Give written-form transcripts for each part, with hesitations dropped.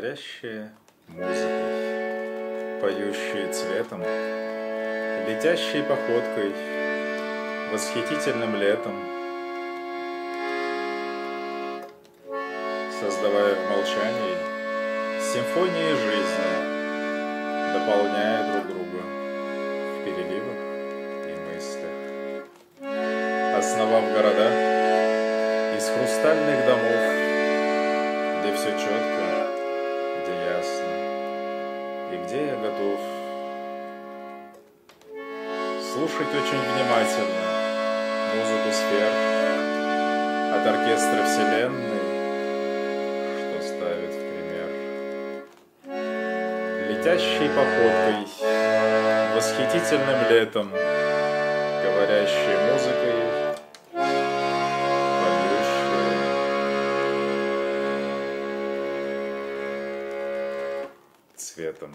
говорящие музыкой, поющие цветом, летящей походкой, восхитительным летом, создавая в молчании симфонии жизни, дополняя друг друга в переливах и мыслях, основав города из хрустальных домов, где все четко, где ясно и где я готов слушать очень внимательно музыку сфер от оркестра вселенной, что ставит в пример летящей походкой, восхитительным летом, говорящей музыкой, цветом.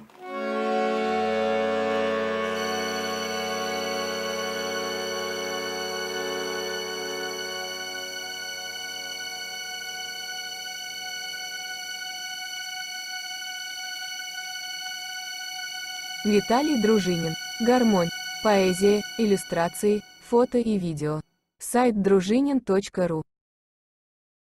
Виталий Дружинин. Гармонь. Поэзия, иллюстрации, фото и видео. Сайт дружинин.ру